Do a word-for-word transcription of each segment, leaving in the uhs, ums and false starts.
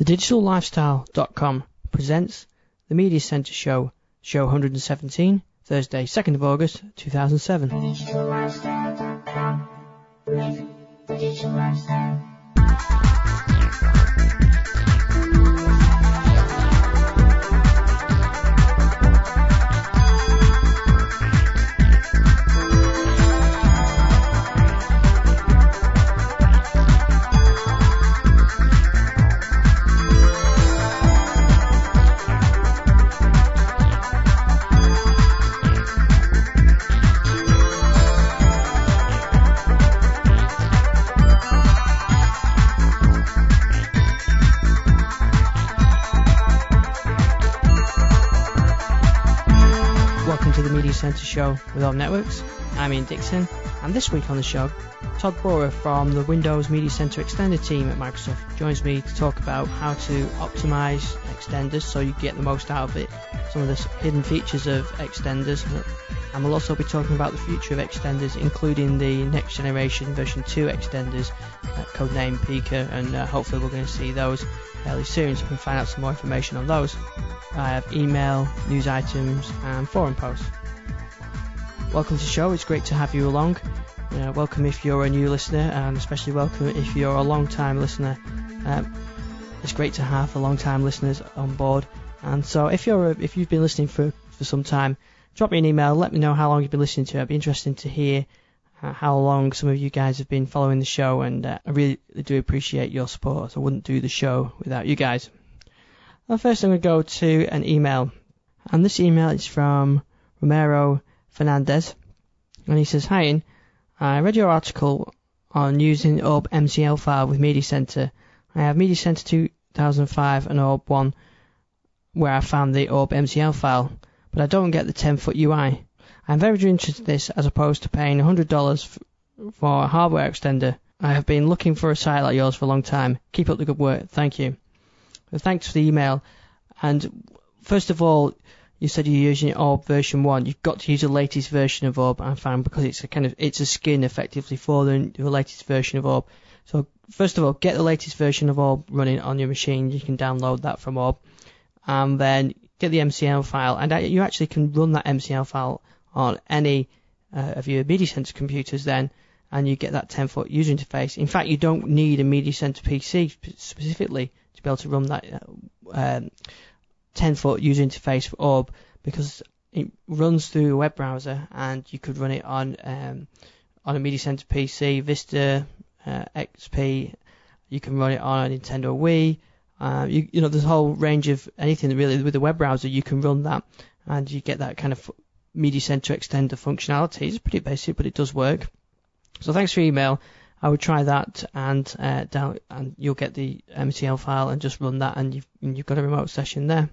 The Digital Lifestyle dot com presents the Media Centre Show, show one hundred seventeen, Thursday, second of August, two thousand seven. The Digital Lifestyle dot com. Live the digital lifestyle. Centre Show with Orb Networks. I'm Ian Dixon, and this week on the show, Todd Borer from the Windows Media Center Extender team at Microsoft joins me to talk about how to optimize extenders so you get the most out of it, some of the hidden features of extenders, and we'll also be talking about the future of extenders, including the next generation version two extenders, uh, codenamed Pika, and uh, hopefully we're going to see those fairly soon so we can find out some more information on those. I have email, news items, and forum posts. Welcome to the show. It's great to have you along. Uh, welcome if you're a new listener, and especially welcome if you're a long-time listener. Um, it's great to have a long-time listeners on board. And so, if you're a, if you've been listening for, for some time, drop me an email. Let me know how long you've been listening to it. It'd be interesting to hear uh, how long some of you guys have been following the show, and uh, I really do appreciate your support. I wouldn't do the show without you guys. Well, first, I'm going to go to an email, and this email is from Romero Fernandez, and he says, "Hi Ian, I read your article on using Orb M C L file with Media Center. I have Media Center two thousand five and Orb one where I found the Orb M C L file, but I don't get the ten foot U I. I'm very interested in this as opposed to paying one hundred dollars f- for a hardware extender. I have been looking for a site like yours for a long time. Keep up the good work. Thank you." Well, thanks for the email. And first of all, you said you're using Orb version one. You've got to use the latest version of Orb, I found, because it's a kind of it's a skin effectively for the, the latest version of Orb. So first of all, get the latest version of Orb running on your machine. You can download that from Orb, and then get the M C L file. And you actually can run that M C L file on any uh, of your Media Center computers then, and you get that ten foot user interface. In fact, you don't need a Media Center P C specifically to be able to run that Uh, um, ten foot user interface for Orb, because it runs through a web browser, and you could run it on um, on a Media Center P C, Vista, uh, X P. You can run it on a Nintendo Wii. Uh, you, you know, there's a whole range of anything really with the web browser. You can run that, and you get that kind of Media Center extender functionality. It's pretty basic, but it does work. So thanks for your email. I would try that, and uh, down, and you'll get the M C L file and just run that, and you've and you've got a remote session there.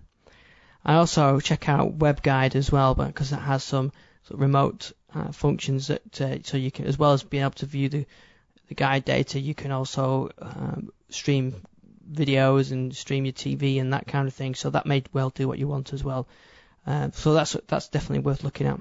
I also check out WebGuide as well, because it has some sort of remote uh, functions that uh, so you can, as well as being able to view the the guide data, you can also um, stream videos and stream your T V and that kind of thing. So that may well do what you want as well. Uh, so that's that's definitely worth looking at.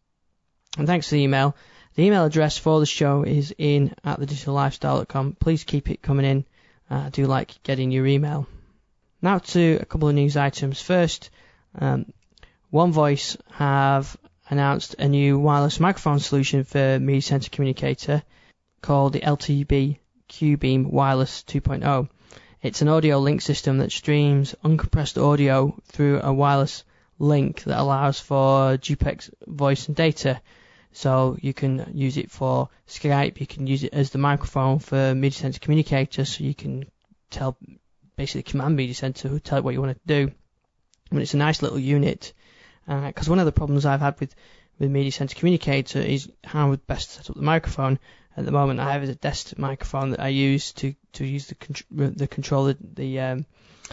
And thanks for the email. The email address for the show is in at the digital lifestyle dot com. Please keep it coming in. Uh, I do like getting your email. Now to a couple of news items. First, um, OneVoice have announced a new wireless microphone solution for Media Center Communicator called the L T B Q-Beam Wireless two point oh. It's an audio link system that streams uncompressed audio through a wireless link that allows for duplex voice and data. So you can use it for Skype, you can use it as the microphone for Media Center Communicator, so you can tell, basically command Media Center to tell it what you want to do. I mean, it's a nice little unit, because uh, one of the problems I've had with, with Media Center Communicator is how I would best set up the microphone. At the moment, I have a desk microphone that I use to, to use the con- the controller, the um,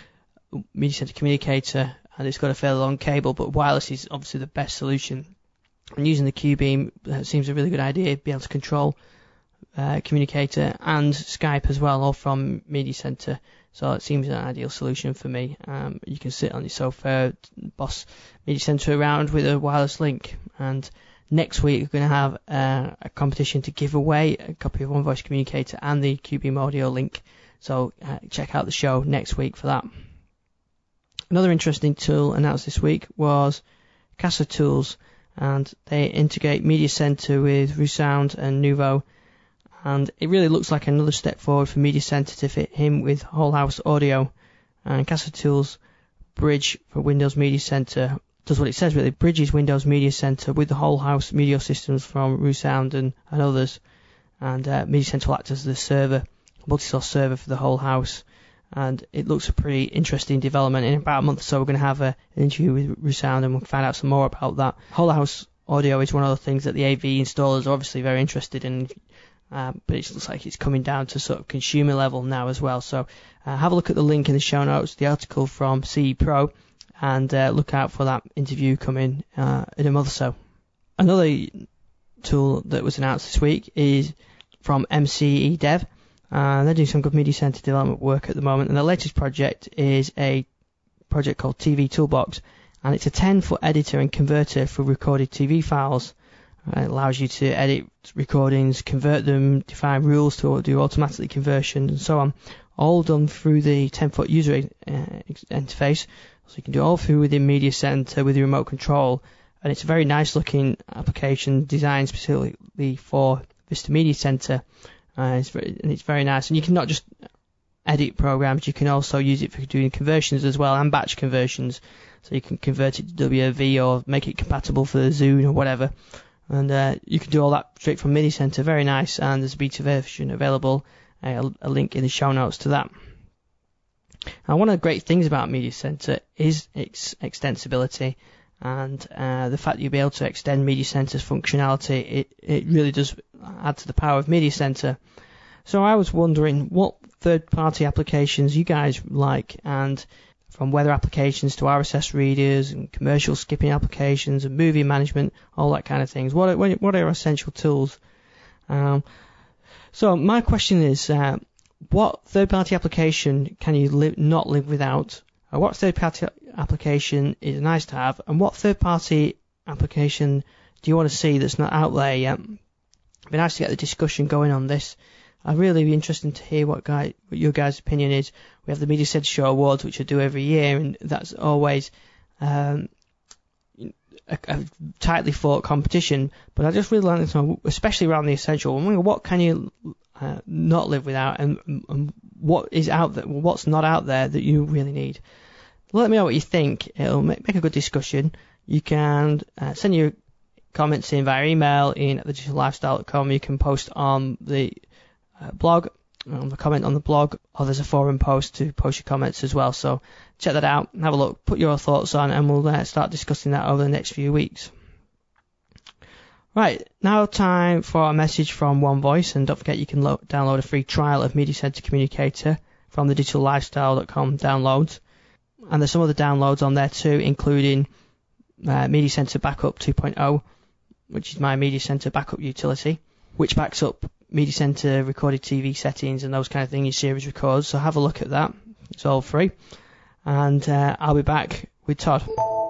Media Center Communicator, and it's got a fairly long cable, but wireless is obviously the best solution. And using the Q-Beam uh, seems a really good idea to be able to control uh, Communicator and Skype as well, all from Media Center. So it seems an ideal solution for me. Um, you can sit on your sofa, boss Media Center around with a wireless link. And next week we're going to have uh, a competition to give away a copy of OneVoice Communicator and the Q-Beam audio link. So uh, check out the show next week for that. Another interesting tool announced this week was Casa Tools, and they integrate Media Center with ReSound and Nuvo, and it really looks like another step forward for Media Center to fit in with whole house audio. And Casa Tools bridge for Windows Media Center does what it says really, bridges Windows Media Center with the whole house media systems from ReSound and, and others, and uh, Media Center will act as the server, multi-source server for the whole house. And it looks a pretty interesting development. In about a month or so, we're going to have a, an interview with ReSound, and we'll find out some more about that. Whole house audio is one of the things that the A V installers are obviously very interested in, uh, but it looks like it's coming down to sort of consumer level now as well. So uh, have a look at the link in the show notes, the article from C E Pro, and uh, look out for that interview coming uh, in a month or so. Another tool that was announced this week is from M C E Dev. Uh, they're doing some good Media Center development work at the moment, and the latest project is a project called T V Toolbox, and it's a ten foot editor and converter for recorded T V files. Uh, it allows you to edit recordings, convert them, define rules to do automatically conversion, and so on, all done through the ten foot user uh, interface. So you can do it all through within Media Center with your remote control, and it's a very nice looking application designed specifically for Vista Media Center. Uh, it's very, and it's very nice, and you can not just edit programs, you can also use it for doing conversions as well, and batch conversions, so you can convert it to W A V or make it compatible for Zune or whatever, and uh, you can do all that straight from Media Center. Very nice, and there's a beta version available, uh, a link in the show notes to that. Now, one of the great things about Media Center is its extensibility, and uh, the fact that you'll be able to extend Media Center's functionality. It, it really does add to the power of Media Center. So I was wondering what third-party applications you guys like, and from weather applications to R S S readers and commercial skipping applications and movie management, all that kind of things. What are, what are essential tools? Um, so my question is, uh, what third-party application can you li- not live without? Uh, what third-party application is nice to have, and what third-party application do you want to see that's not out there yet? It'd be nice to get the discussion going on this. I'd really be interested to hear what, guy, what your guys' opinion is. We have the Media Center Show Awards, which I do every year, and that's always um, a, a tightly fought competition. But I just really like to know, especially around the essential, what can you uh, not live without, and, and what is out there, what's not out there that you really need. Let me know what you think. It'll make, make a good discussion. You can uh, send your comments in via email in at the digital lifestyle dot com. You can post on the uh, blog, on the comment on the blog, or there's a forum post to post your comments as well. So check that out, have a look, put your thoughts on, and we'll uh, start discussing that over the next few weeks. Right, now time for a message from One Voice, and don't forget you can lo- download a free trial of Media Center Communicator from the digital lifestyle dot com downloads. And there's some other downloads on there too, including uh, Media Center Backup two point oh, which is my Media Center backup utility, which backs up Media Center recorded T V settings and those kind of things your series records. So have a look at that. It's all free. And uh, I'll be back with Todd.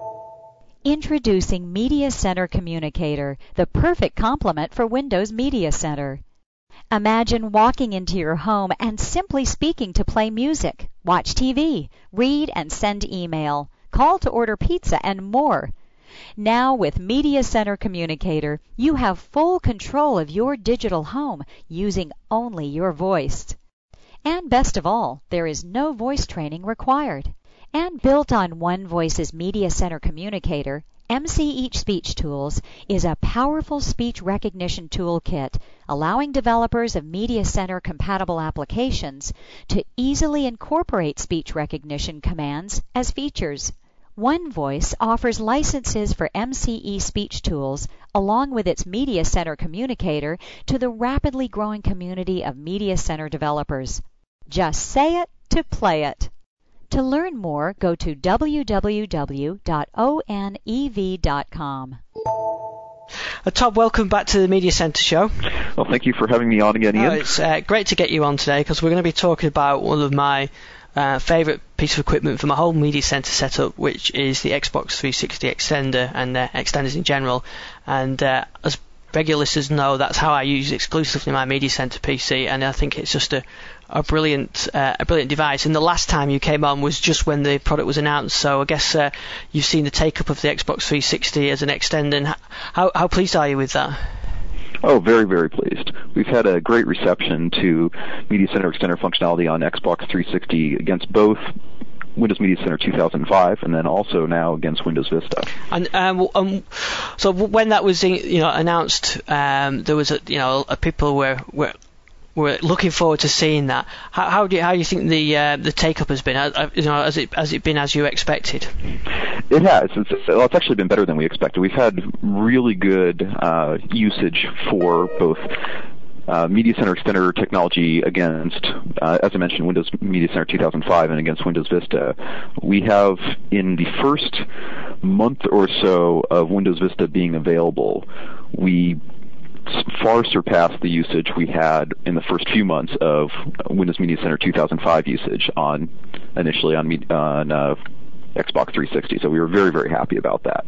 Introducing Media Center Communicator, the perfect complement for Windows Media Center. Imagine walking into your home and simply speaking to play music, watch T V, read and send email, call to order pizza, and more. Now with Media Center Communicator, you have full control of your digital home using only your voice. And best of all, there is no voice training required. And built on One Voice's Media Center Communicator, M C Each Speech Tools is a powerful speech recognition toolkit allowing developers of Media Center compatible applications to easily incorporate speech recognition commands as features. One Voice offers licenses for M C E Speech Tools along with its Media Center Communicator to the rapidly growing community of Media Center developers. Just say it to play it. To learn more, go to w w w dot o n e v dot com. Uh, Todd, welcome back to the Media Center Show. Well, thank you for having me on again, Ian. Oh, it's uh, great to get you on today because we're going to be talking about one of my uh, favourite pieces of equipment for my whole Media Center setup, which is the Xbox three sixty extender and uh, extenders in general. And uh, as regular listeners know, that's how I use exclusively my Media Center P C, and I think it's just a a brilliant uh, a brilliant device. And the last time you came on was just when the product was announced, so I guess uh, you've seen the take-up of the Xbox three sixty as an extender. And how, how pleased are you with that? Oh, very, very pleased. We've had a great reception to Media Center Extender functionality on Xbox three sixty against both Windows Media Center two thousand five and then also now against Windows Vista. And um, um, so when that was you know announced, um, there was a, you know a people were were We're looking forward to seeing that. How, how do you, how do you think the uh, the take up has been? Uh, you know, has it has it been as you expected? It has. It's, well, it's actually been better than we expected. We've had really good uh, usage for both uh, Media Center Extender technology against, uh, as I mentioned, Windows Media Center two thousand five and against Windows Vista. We have, in the first month or so of Windows Vista being available, we far surpassed the usage we had in the first few months of Windows Media Center two thousand five usage on initially on, on uh, Xbox three sixty. So we were very, very happy about that.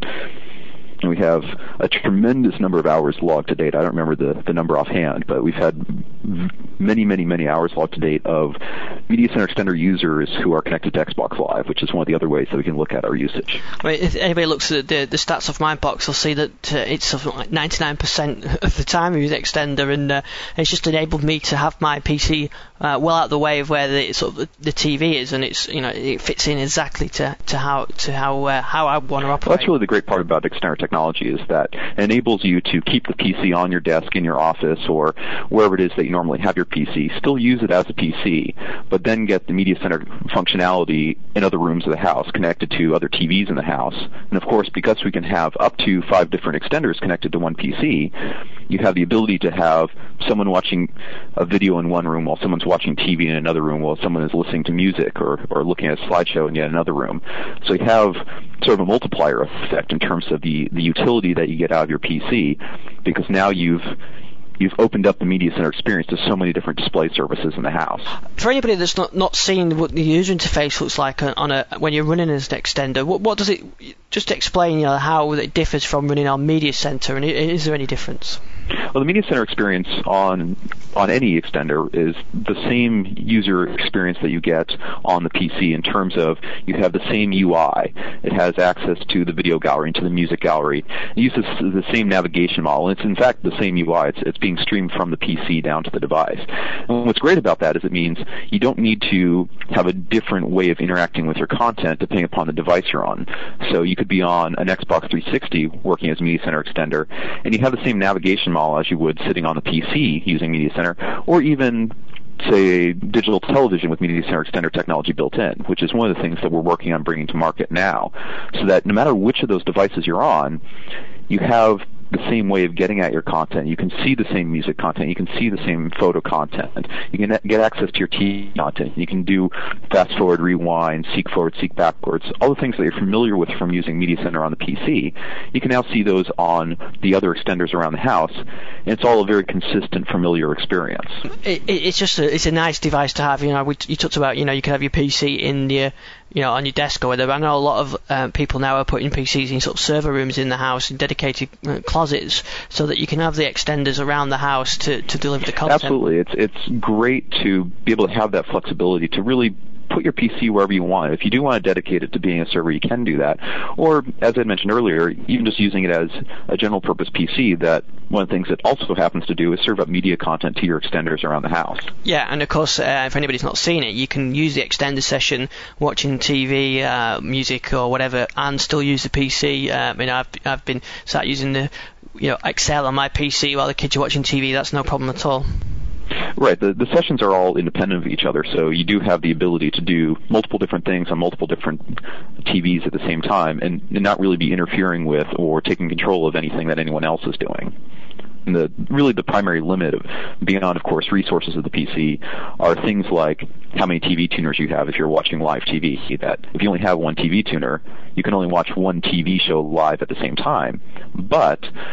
And we have a tremendous number of hours logged to date. I don't remember the, the number offhand, but we've had many, many, many hours logged to date of Media Center Extender users who are connected to Xbox Live, which is one of the other ways that we can look at our usage. I mean, if anybody looks at the, the stats of MindBox, they'll see that uh, it's something like ninety-nine percent of the time we use Extender, and uh, it's just enabled me to have my P C uh, well out of the way of where the sort of the, the T V is, and it's you know it fits in exactly to, to how to how uh, how I want to operate. Well, that's really the great part about Extender technology. Technology is that it enables you to keep the P C on your desk in your office or wherever it is that you normally have your P C, still use it as a P C, but then get the Media Center functionality in other rooms of the house, connected to other T Vs in the house. And of course, because we can have up to five different extenders connected to one P C, you have the ability to have someone watching a video in one room while someone's watching T V in another room, while someone is listening to music or, or looking at a slideshow in yet another room. So you have sort of a multiplier effect in terms of the, the utility that you get out of your P C, because now you've you've opened up the Media Center experience to so many different display services in the house. For anybody that's not, not seen what the user interface looks like on a when you're running as an extender, what, what does it, just explain you know, how it differs from running on Media Center, and is there any difference? Well, the Media Center experience on on any extender is the same user experience that you get on the P C in terms of you have the same U I. It has access to the video gallery and to the music gallery. It uses the same navigation model. It's in fact the same U I. It's, it's being streamed from the P C down to the device. And what's great about that is it means you don't need to have a different way of interacting with your content depending upon the device you're on. So you could be on an Xbox three sixty working as a Media Center extender, and you have the same navigation model as you would sitting on the P C using Media Center, or even say digital television with Media Center Extender technology built in, which is one of the things that we're working on bringing to market now, so that no matter which of those devices you're on, you have the same way of getting at your content. You can see the same music content. You can see the same photo content. You can get access to your T V content. You can do fast forward, rewind, seek forward, seek backwards. All the things that you're familiar with from using Media Center on the P C, you can now see those on the other extenders around the house, and it's all a very consistent, familiar experience. It, it's just a, it's a nice device to have. You know, we, you talked about you know you can have your P C in your you know on your desk or whatever. I know a lot of um, people now are putting P Cs in sort of server rooms in the house, in dedicated uh, closets, so that you can have the extenders around the house to, to deliver the content. Absolutely. It's it's great to be able to have that flexibility to really put your P C wherever you want. If you do want to dedicate it to being a server, you can do that. Or, as I mentioned earlier, even just using it as a general purpose P C, that one of the things it also happens to do is serve up media content to your extenders around the house. Yeah, and of course, uh, if anybody's not seen it, you can use the extender session watching T V, uh, music or whatever, and still use the P C. Um, you know, I've, I've been sat using the you know Excel on my P C while the kids are watching T V. That's no problem at all. Right. The, the sessions are all independent of each other, so you do have the ability to do multiple different things on multiple different T Vs at the same time and, and not really be interfering with or taking control of anything that anyone else is doing. And the really the primary limit of beyond, of course, resources of the P C are things like how many T V tuners you have if you're watching live T V. That if you only have one T V tuner, you can only watch one T V show live at the same time. But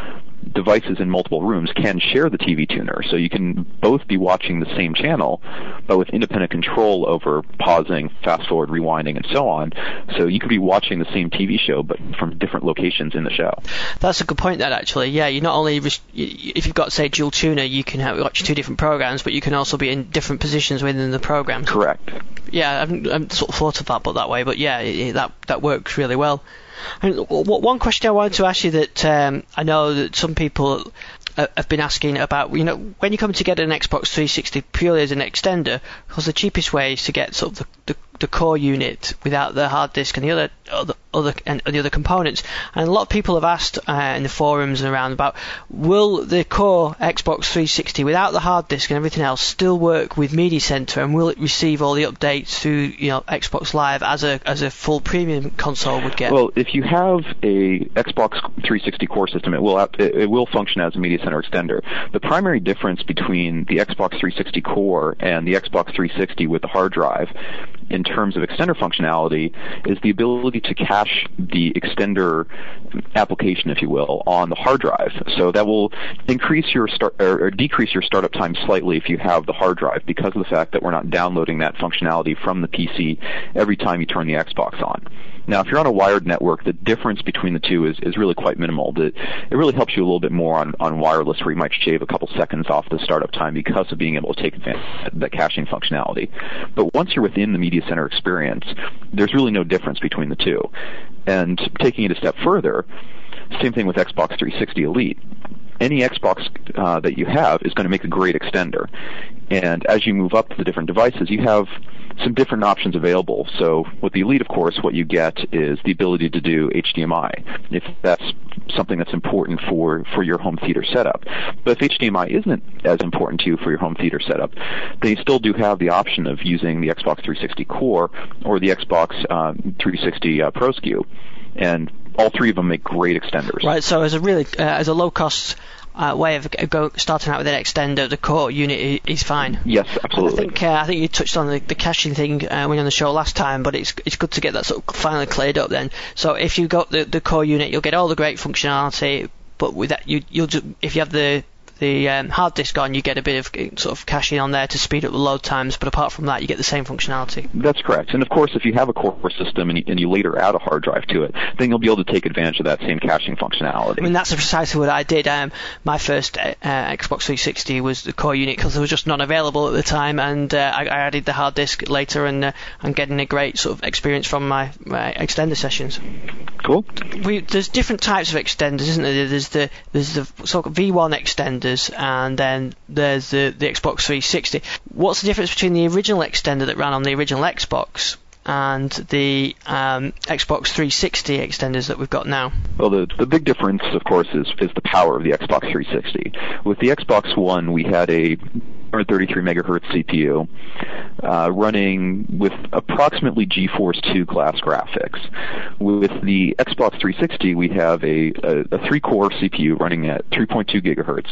devices in multiple rooms can share the T V tuner. So you can both be watching the same channel, but with independent control over pausing, fast forward, rewinding, and so on. So you could be watching the same T V show, but from different locations in the show. That's a good point, that actually. Yeah, you not only, if you've got, say, dual tuner, you can have, watch two different programs, but you can also be in different positions within the program. Correct. Yeah, I haven't, I haven't sort of thought of that, but that way. But yeah, it, that that works really well. And one question I wanted to ask you that um, I know that some people have been asking about, you know, when you come to get an Xbox three sixty purely as an extender, because the cheapest way is to get sort of the, the, the core unit without the hard disk and the other other, other and the other components. And a lot of people have asked uh, in the forums and around about, will the core Xbox three sixty without the hard disk and everything else still work with Media Center, and will it receive all the updates through, you know, Xbox Live as a as a full premium console would get? Well, if you have a Xbox three sixty core system, it will it, it will function as a Media Center extender. The primary difference between the Xbox three sixty core and the Xbox three sixty with the hard drive in terms of extender functionality is the ability to cache the extender application, if you will, on the hard drive. So that will increase your start or, or decrease your startup time slightly if you have the hard drive, because of the fact that we're not downloading that functionality from the P C every time you turn the Xbox on. Now, if you're on a wired network, the difference between the two is, is really quite minimal. The, it really helps you a little bit more on, on wireless, where you might shave a couple seconds off the startup time because of being able to take advantage of that caching functionality. But once you're within the Media Center experience, there's really no difference between the two. And taking it a step further, same thing with Xbox three sixty Elite. Any Xbox uh, that you have is going to make a great extender. And as you move up to the different devices, you have some different options available. So with the Elite, of course, what you get is the ability to do H D M I, if that's something that's important for, for your home theater setup. But if H D M I isn't as important to you for your home theater setup, then you still do have the option of using the Xbox three sixty Core or the Xbox um, three sixty uh, Pro S K U. And all three of them make great extenders. Right, so as a really uh, as a low-cost uh, way of go, starting out with an extender, the core unit is fine. Yes, absolutely. I think uh, I think you touched on the, the caching thing uh, when you were on the show last time, but it's it's good to get that sort of finally cleared up then. So if you got the, the core unit, you'll get all the great functionality, but with that, you you'll just, if you have the the um, hard disk on, you get a bit of sort of caching on there to speed up the load times, but apart from that, you get the same functionality. That's correct. And of course, if you have a core system and you, and you later add a hard drive to it, then you'll be able to take advantage of that same caching functionality. I mean, that's precisely what I did. Um, my first uh, Xbox three sixty was the core unit because it was just not available at the time, and uh, I, I added the hard disk later, and uh, I'm getting a great sort of experience from my, my extender sessions. Cool. We, there's different types of extenders, isn't there? There's the there's the sort of V one extenders, and then there's the, the Xbox three sixty. What's the difference between the original extender that ran on the original Xbox and the um, Xbox three sixty extenders that we've got now? Well, the the big difference, of course, is is the power of the Xbox three sixty. With the Xbox One, we had a one thirty-three megahertz C P U uh, running with approximately GeForce two class graphics. With the Xbox three sixty, we have a, a, a three-core C P U running at three point two gigahertz,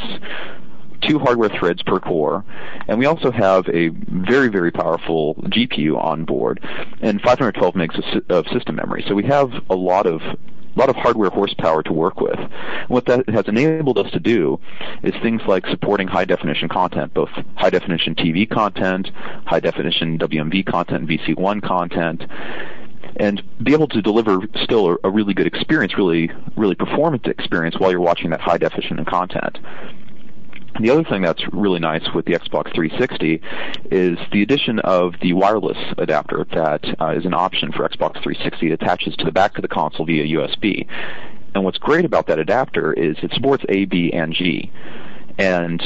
two hardware threads per core, and we also have a very, very powerful G P U on board and five hundred twelve megs of, of system memory. So we have a lot of a lot of hardware horsepower to work with. And what that has enabled us to do is things like supporting high-definition content, both high-definition T V content, high-definition W M V content, V C one content, and be able to deliver still a, a really good experience, really, really performant experience while you're watching that high-definition content. The other thing that's really nice with the Xbox three sixty is the addition of the wireless adapter that uh, is an option for Xbox three sixty. It attaches to the back of the console via U S B. And what's great about that adapter is it supports A, B, and G. And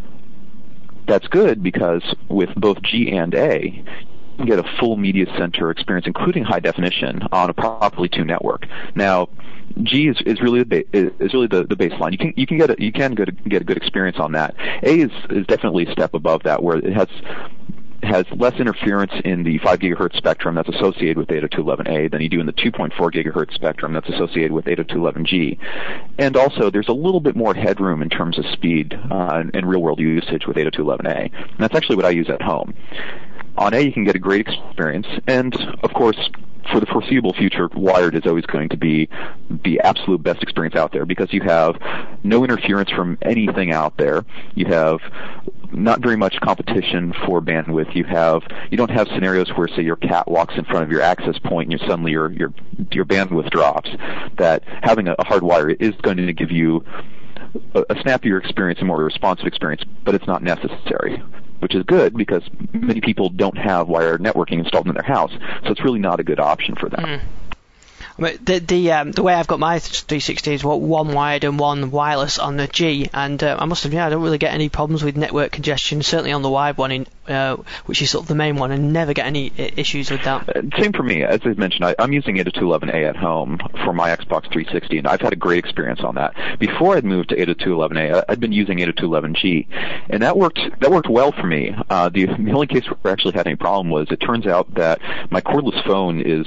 that's good because with both G and A, you can get a full media center experience, including high definition, on a properly tuned network. Now, G is, is really the ba- is really the, the baseline. You can you can get a, you can get a, get a good experience on that. A is is definitely a step above that, where it has has less interference in the five gigahertz spectrum that's associated with eight oh two dot eleven A than you do in the two point four gigahertz spectrum that's associated with eight oh two dot eleven G. And also, there's a little bit more headroom in terms of speed uh, and real-world usage with eight oh two dot eleven A. And that's actually what I use at home. On A, you can get a great experience, and of course, for the foreseeable future, wired is always going to be the absolute best experience out there because you have no interference from anything out there. You have not very much competition for bandwidth. You have you don't have scenarios where, say, your cat walks in front of your access point and you suddenly your your your bandwidth drops. That having a, a hard wire is going to give you a, a snappier experience, a more responsive experience, but it's not necessary, which is good because many people don't have wired networking installed in their house, so it's really not a good option for them. Mm. The the um, the way I've got my three sixty is what one wired and one wireless on the G, and uh, I must admit I don't really get any problems with network congestion. Certainly on the wired one, in, uh, which is sort of the main one, and never get any issues with that. Uh, same for me. As I mentioned, I, I'm using eight oh two dot eleven A at home for my Xbox three sixty, and I've had a great experience on that. Before I'd moved to eight oh two dot eleven A, I'd been using eight oh two dot eleven G, and that worked that worked well for me. Uh, the, the only case where I actually had any problem was it turns out that my cordless phone is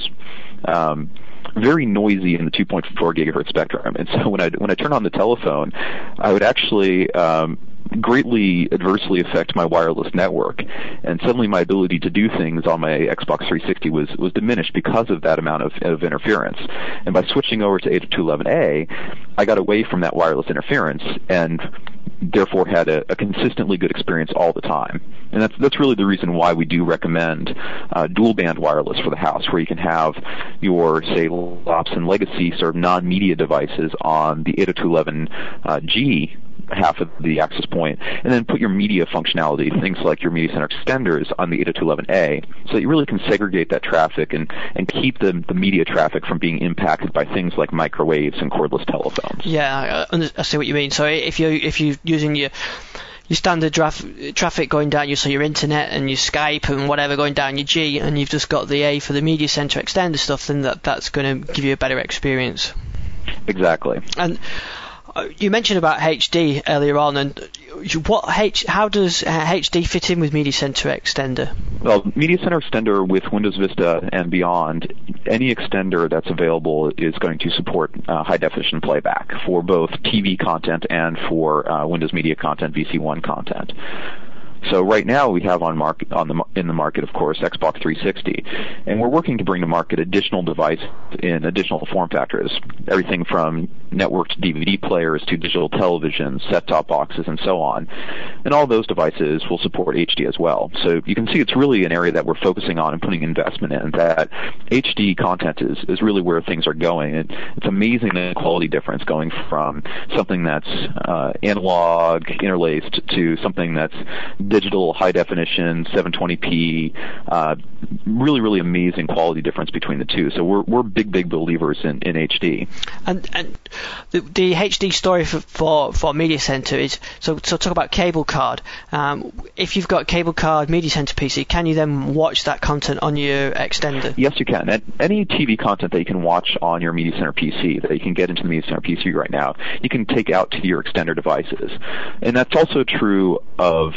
um, very noisy in the two point four gigahertz spectrum, and so when I when I turn on the telephone, I would actually um, greatly adversely affect my wireless network, and suddenly my ability to do things on my Xbox three sixty was was diminished because of that amount of, of interference. And by switching over to eight oh two dot eleven A, I got away from that wireless interference and therefore had a, a consistently good experience all the time. And that's that's really the reason why we do recommend uh, dual band wireless for the house, where you can have your, say, laptops and legacy sort of non-media devices on the eight oh two dot eleven uh, G half of the access point, and then put your media functionality, things like your media center extenders, on the eight oh two dot eleven A, so that you really can segregate that traffic and, and keep the, the media traffic from being impacted by things like microwaves and cordless telephones. Yeah, I, I see what you mean. So if you're, if you're using your your standard draf- traffic going down, your, so your internet and your Skype and whatever going down your G, and you've just got the A for the media center extender stuff, then that, that's going to give you a better experience. Exactly. And you mentioned about H D earlier on, and what H, how does H D fit in with Media Center Extender? Well, Media Center Extender with Windows Vista and beyond, any extender that's available is going to support uh, high-definition playback for both T V content and for uh, Windows Media content, V C one content. So right now we have on market on the in the market, of course, Xbox three sixty, and we're working to bring to market additional devices in additional form factors, everything from networked D V D players to digital televisions, set-top boxes, and so on. And all those devices will support H D as well. So you can see it's really an area that we're focusing on and putting investment in. That H D content is is really where things are going. And it's amazing the quality difference going from something that's uh, analog interlaced to something that's digital, high definition, seven twenty p, uh, really, really amazing quality difference between the two. So we're we're big, big believers in, in H D. And and the, the H D story for, for, for Media Center is, so so talk about cable card. Um, if you've got cable card Media Center P C, can you then watch that content on your extender? Yes, you can. And any T V content that you can watch on your Media Center P C, that you can get into the Media Center P C right now, you can take out to your extender devices. And that's also true of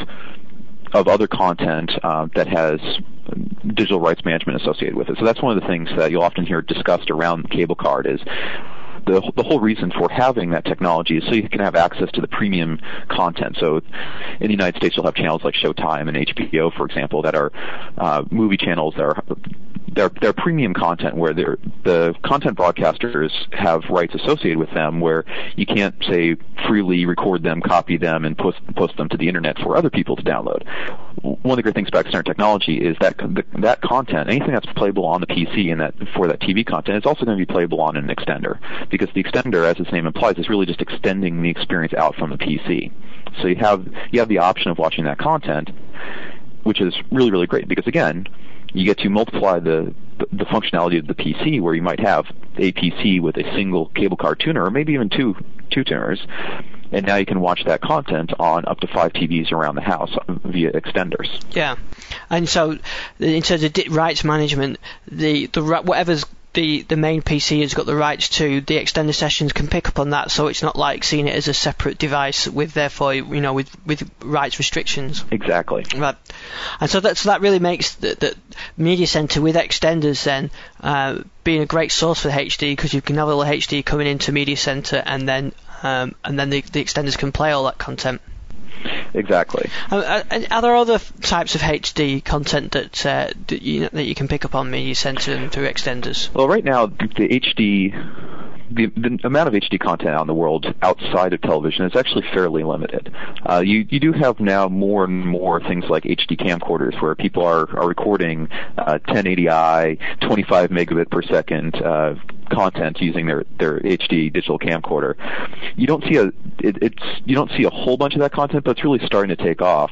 of other content uh, that has digital rights management associated with it. So that's one of the things that you'll often hear discussed around the cable card is the the whole reason for having that technology is so you can have access to the premium content. So in the United States, you'll have channels like Showtime and H B O, for example, that are uh, movie channels that are They're, they're premium content where they're, the content broadcasters have rights associated with them where you can't, say, freely record them, copy them, and post, post them to the internet for other people to download. One of the great things about external technology is that the, that content, anything that's playable on the P C and that for that T V content, is also going to be playable on an extender, because the extender, as its name implies, is really just extending the experience out from the P C. So you have you have the option of watching that content, which is really, really great, because again, you get to multiply the, the the functionality of the P C, where you might have a P C with a single cable card tuner, or maybe even two two tuners, and now you can watch that content on up to five T Vs around the house via extenders. Yeah, and so in terms of rights management, the the whatever's the, the main P C has got the rights to, the extender sessions can pick up on that, so it's not like seeing it as a separate device with therefore you know with, with rights restrictions. Exactly. Right. And so that so that really makes the, the Media Center with extenders then uh, being a great source for the H D, because you can have a little H D coming into Media Center, and then um, and then the, the extenders can play all that content. exactly. Uh, are there other types of H D content that uh, that, you, that you can pick up on Media Center and through extenders? Well, right now the H D. The, the amount of H D content out in the world outside of television is actually fairly limited. Uh, you, you do have now more and more things like H D camcorders where people are, are recording uh, ten eighty i, twenty-five megabit per second uh, content using their, their H D digital camcorder. You don't see a it, it's you don't see a whole bunch of that content, but it's really starting to take off.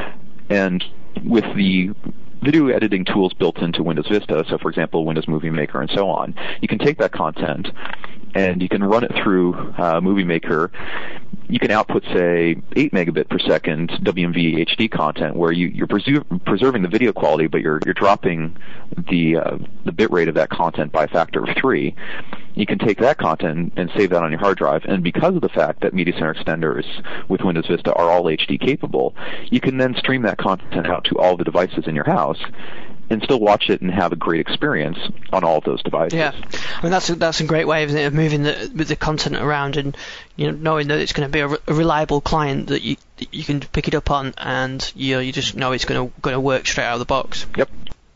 And with the video editing tools built into Windows Vista, so for example, Windows Movie Maker and so on, you can take that content and you can run it through uh, Movie Maker. You can output, say, eight megabit per second W M V H D content, where you, you're presu- preserving the video quality, but you're you're dropping the uh, the bit rate of that content by a factor of three. You can take that content and save that on your hard drive, and because of the fact that Media Center extenders with Windows Vista are all H D capable, you can then stream that content out to all the devices in your house and still watch it and have a great experience on all of those devices. Yeah, I mean that's a, that's a great way, isn't it, of moving the with the content around, and you know knowing that it's going to be a, re- a reliable client that you that you can pick it up on, and you know, you just know it's going to going to work straight out of the box. Yep.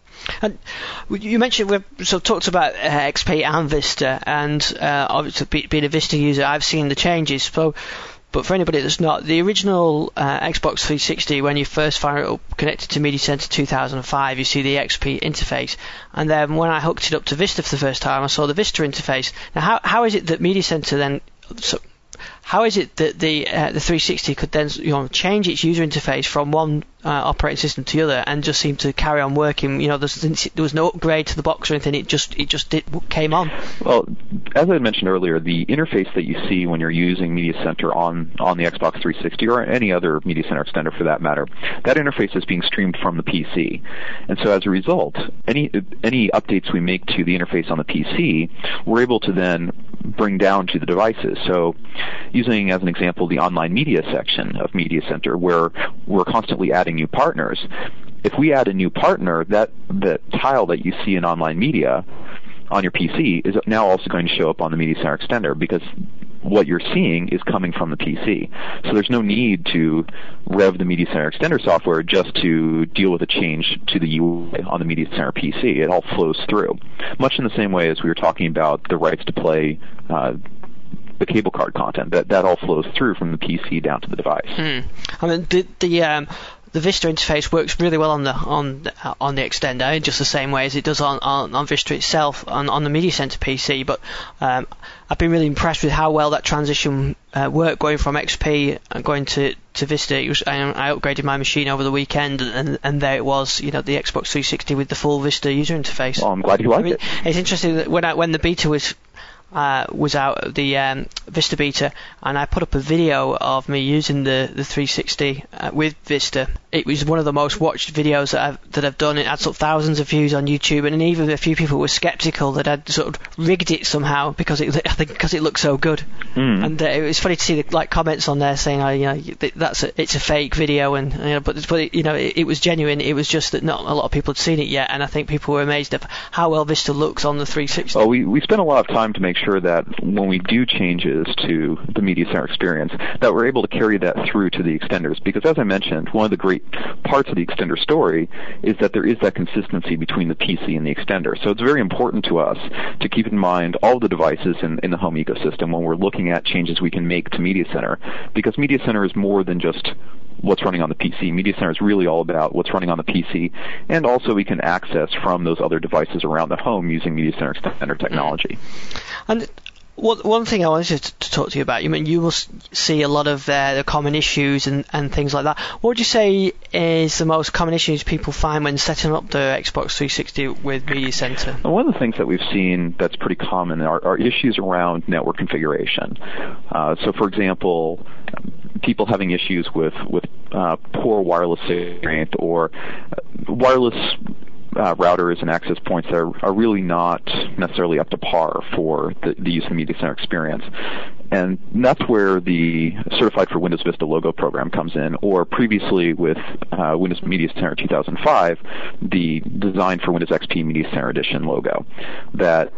And you mentioned we've sort of talked about uh, X P and Vista, and uh, obviously being a Vista user, I've seen the changes. So. But for anybody that's not, the original uh, Xbox three sixty, when you first fire it up connected to Media Center two thousand five, you see the X P interface. And then when I hooked it up to Vista for the first time, I saw the Vista interface. Now, how how is it that Media Center then... So, how is it that the uh, the three sixty could then you know change its user interface from one uh, operating system to the other and just seem to carry on working? You know, there was no upgrade to the box or anything. It just it just did, came on. Well, as I mentioned earlier, the interface that you see when you're using Media Center on on the Xbox three sixty or any other Media Center extender for that matter, that interface is being streamed from the P C, and so as a result, any any updates we make to the interface on the P C, we're able to then bring down to the devices. So, using as an example the online media section of Media Center, where we're constantly adding new partners, if we add a new partner, that the tile that you see in online media on your P C is now also going to show up on the Media Center extender, because what you're seeing is coming from the P C. So there's no need to rev the Media Center extender software just to deal with a change to the U I on the Media Center P C. It all flows through, much in the same way as we were talking about the rights to play uh, the cable card content. That that all flows through from the P C down to the device. Hmm. I mean, the the um, the Vista interface works really well on the on uh, on the extender in just the same way as it does on, on, on Vista itself on, on the Media Center P C. But um, I've been really impressed with how well that transition uh, worked, going from X P and going to, to Vista. It was, I, I upgraded my machine over the weekend, and, and there it was, you know, the Xbox three sixty with the full Vista user interface. Well, I'm glad you liked I mean, it. It's interesting that when I, when the beta was Uh, was out, the um, Vista beta, and I put up a video of me using the, the three sixty uh, with Vista. It was one of the most watched videos that I've, that I've done. It had sort of thousands of views on YouTube, and even a few people were skeptical that I'd sort of rigged it somehow because it I think because it looked so good. Mm. And uh, it was funny to see the like comments on there saying, "Oh, you know, that's a, it's a fake video," and you know, but but it, you know, it, it was genuine. It was just that not a lot of people had seen it yet, and I think people were amazed at how well Vista looks on the three sixty. Well, we we spent a lot of time to make sure that when we do changes to the Media Center experience, that we're able to carry that through to the extenders. Because as I mentioned, one of the great parts of the extender story is that there is that consistency between the P C and the extender. So it's very important to us to keep in mind all the devices in, in the home ecosystem when we're looking at changes we can make to Media Center, because Media Center is more than just what's running on the P C. Media Center is really all about what's running on the P C, and also we can access from those other devices around the home using Media Center extender technology. And One, one thing I wanted to, to talk to you about, you mean you will see a lot of uh, the common issues and, and things like that. What would you say is the most common issues people find when setting up the Xbox three sixty with Media Center? One of the things that we've seen that's pretty common are, are issues around network configuration. Uh, so, for example, people having issues with, with uh, poor wireless strength or wireless Uh, routers and access points that are, are really not necessarily up to par for the, the use of the Media Center experience. And that's where the Certified for Windows Vista logo program comes in, or previously with uh, Windows Media Center two thousand five, the Design for Windows X P Media Center Edition logo. That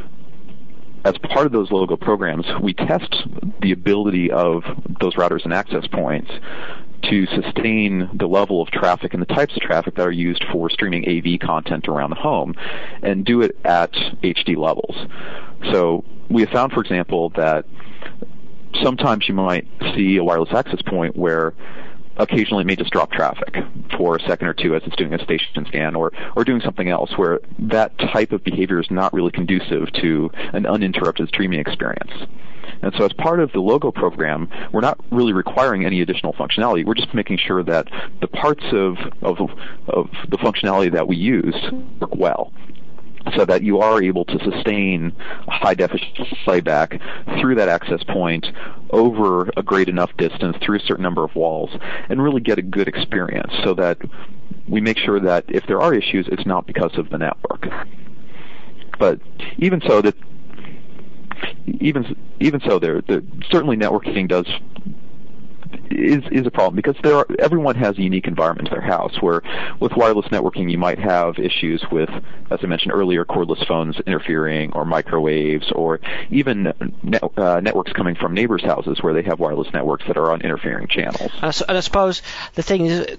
as part of those logo programs, we test the ability of those routers and access points to sustain the level of traffic and the types of traffic that are used for streaming A V content around the home, and do it at H D levels. So we have found, for example, that sometimes you might see a wireless access point where occasionally it may just drop traffic for a second or two as it's doing a station scan or, or doing something else, where that type of behavior is not really conducive to an uninterrupted streaming experience. And so as part of the Logo program, we're not really requiring any additional functionality. We're just making sure that the parts of, of, of the functionality that we use work well, so that you are able to sustain high-definition playback through that access point over a great enough distance through a certain number of walls and really get a good experience, so that we make sure that if there are issues, it's not because of the network. But even so, that even even so, there, there certainly networking does is is a problem, because there are, everyone has a unique environment in their house, where with wireless networking you might have issues with, as I mentioned earlier, cordless phones interfering, or microwaves, or even net, uh, networks coming from neighbors' houses where they have wireless networks that are on interfering channels. And I, and I suppose the thing is,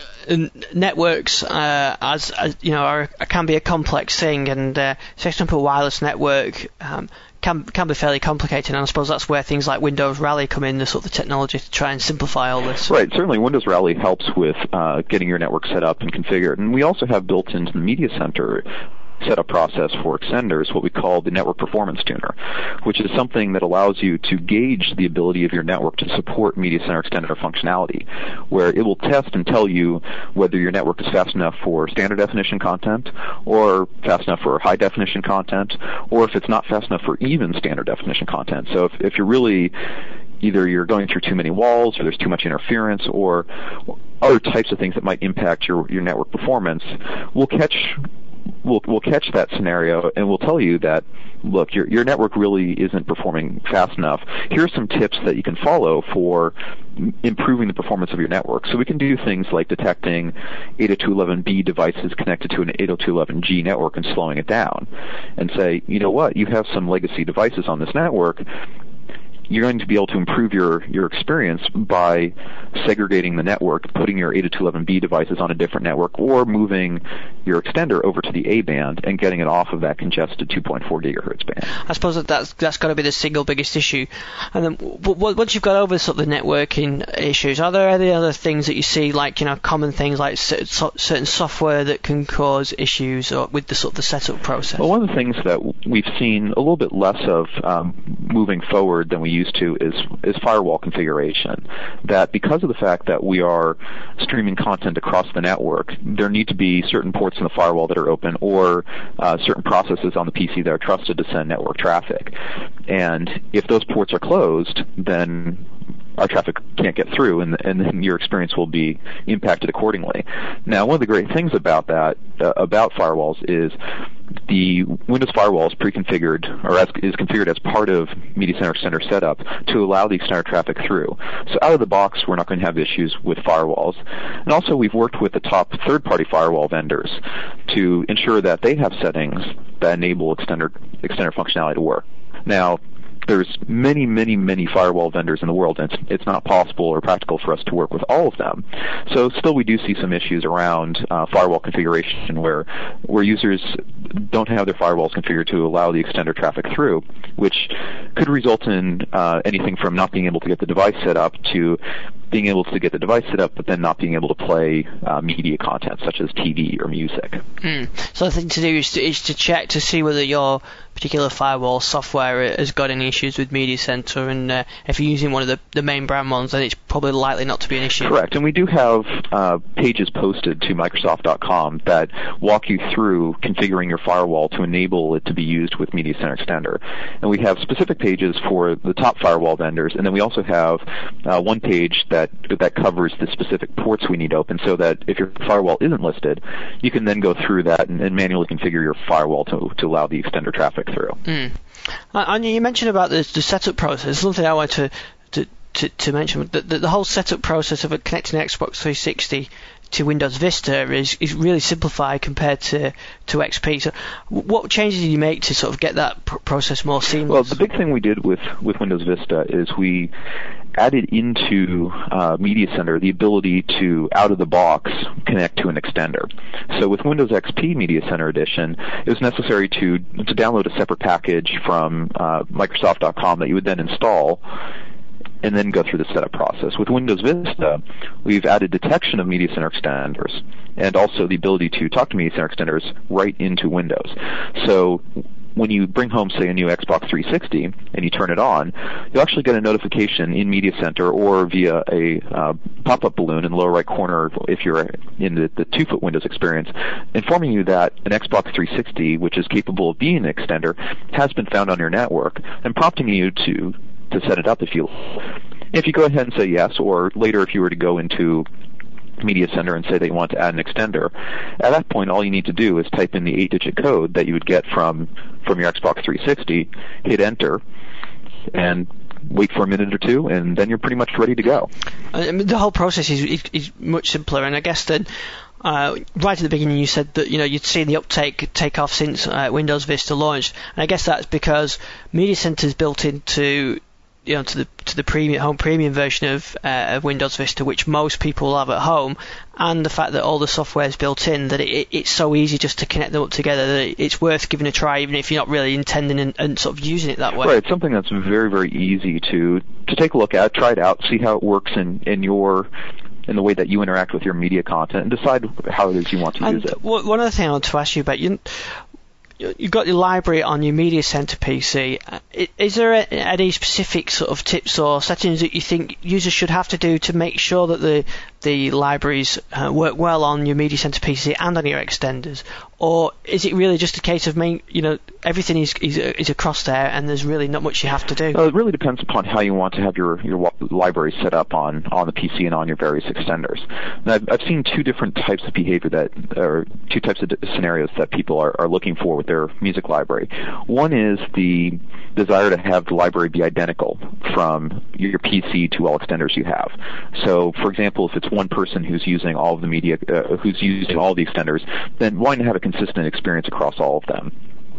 networks, uh, as, as you know, are, can be a complex thing, and uh, for example, wireless network um, can can be fairly complicated, and I suppose that's where things like Windows Rally come in, the sort of the technology to try and simplify all this. Right, certainly Windows Rally helps with uh, getting your network set up and configured, and we also have built into the Media Center setup process for extenders what we call the Network Performance Tuner, which is something that allows you to gauge the ability of your network to support Media Center extender functionality, where it will test and tell you whether your network is fast enough for standard definition content, or fast enough for high definition content, or if it's not fast enough for even standard definition content. So if, if you're really either you're going through too many walls, or there's too much interference, or other types of things that might impact your, your network performance, we'll catch We'll, we'll catch that scenario, and we'll tell you that, look, your, your network really isn't performing fast enough. Here are some tips that you can follow for improving the performance of your network. So we can do things like detecting eight oh two dot eleven b devices connected to an eight oh two dot eleven g network and slowing it down, and say, you know what, you have some legacy devices on this network. You're going to be able to improve your, your experience by segregating the network, putting your eight oh two dot eleven b devices on a different network, or moving your extender over to the A band and getting it off of that congested two point four gigahertz band. I suppose that that's, that's got to be the single biggest issue. And then w- w- once you've got over sort of the networking issues, are there any other things that you see, like, you know, common things like c- so, certain software that can cause issues or with the sort of the setup process? Well, one of the things that we've seen a little bit less of um, moving forward than we used to is is firewall configuration. That because of the fact that we are streaming content across the network, there need to be certain ports in the firewall that are open, or uh, certain processes on the P C that are trusted to send network traffic. And if those ports are closed, then our traffic can't get through, and, and then your experience will be impacted accordingly. Now, one of the great things about that, uh, about firewalls, is the Windows firewall is pre-configured, or as, is configured as part of Media Center Extender setup to allow the extender traffic through. So out of the box, we're not going to have issues with firewalls. And also, we've worked with the top third-party firewall vendors to ensure that they have settings that enable extender extender functionality to work. Now, there's many, many, many firewall vendors in the world, and it's, it's not possible or practical for us to work with all of them. So still we do see some issues around uh, firewall configuration where where users don't have their firewalls configured to allow the extender traffic through, which could result in uh, anything from not being able to get the device set up to being able to get the device set up, but then not being able to play uh, media content such as T V or music. Mm. So the thing to do is to, is to check to see whether your particular firewall software has got any issues with Media Center, and uh, if you're using one of the, the main brand ones, then it's probably likely not to be an issue. Correct, and we do have uh, pages posted to Microsoft dot com that walk you through configuring your firewall to enable it to be used with Media Center Extender. And we have specific pages for the top firewall vendors, and then we also have uh, one page that that covers the specific ports we need open, so that if your firewall isn't listed, you can then go through that and, and manually configure your firewall to, to allow the extender traffic through. Mm. And you mentioned about the, the setup process. Something I want to to, to, to mention, the, the, the whole setup process of connecting Xbox three sixty to Windows Vista is, is really simplified compared to, to X P. So what changes did you make to sort of get that pr- process more seamless? Well, the big thing we did with, with Windows Vista is we added into uh, Media Center the ability to, out of the box, connect to an extender. So with Windows X P Media Center Edition, it was necessary to, to download a separate package from uh, Microsoft dot com that you would then install and then go through the setup process. With Windows Vista, we've added detection of Media Center extenders and also the ability to talk to Media Center extenders right into Windows. So when you bring home, say, a new Xbox three sixty and you turn it on, you'll actually get a notification in Media Center or via a uh, pop-up balloon in the lower right corner if you're in the, the two-foot Windows experience, informing you that an Xbox three sixty, which is capable of being an extender, has been found on your network and prompting you to to set it up if you if you go ahead and say yes, or later if you were to go into Media Center and say that you want to add an extender, at that point all you need to do is type in the eight-digit code that you would get from from your Xbox three sixty, hit enter, and wait for a minute or two, and then you're pretty much ready to go. I mean, the whole process is, is, is much simpler, and I guess then Uh, right at the beginning you said that, you know, you'd seen the uptake take off since uh, Windows Vista launched, and I guess that's because Media Center is built into, you know, to the to the premium home premium version of, uh, of Windows Vista, which most people have at home, and the fact that all the software is built in, that it, it's so easy just to connect them up together that it's worth giving a try, even if you're not really intending and, and sort of using it that way. Right, it's something that's very, very easy to to take a look at, try it out, see how it works in in your in the way that you interact with your media content, and decide how it is you want to and use it. One other thing I want to ask you about, you, you've got your library on your Media Center P C. Is there any specific sort of tips or settings that you think users should have to do to make sure that the the libraries uh, work well on your Media Center P C and on your extenders? Or is it really just a case of, main, you know, everything is, is is across there and there's really not much you have to do? Well, it really depends upon how you want to have your, your library set up on, on the P C and on your various extenders. And I've, I've seen two different types of behavior that, or two types of scenarios that people are, are looking for with their music library. One is the desire to have the library be identical from your P C to all extenders you have. So, for example, if it's one person who's using all of the media, uh, who's using all the extenders, then why not have a consistent experience across all of them?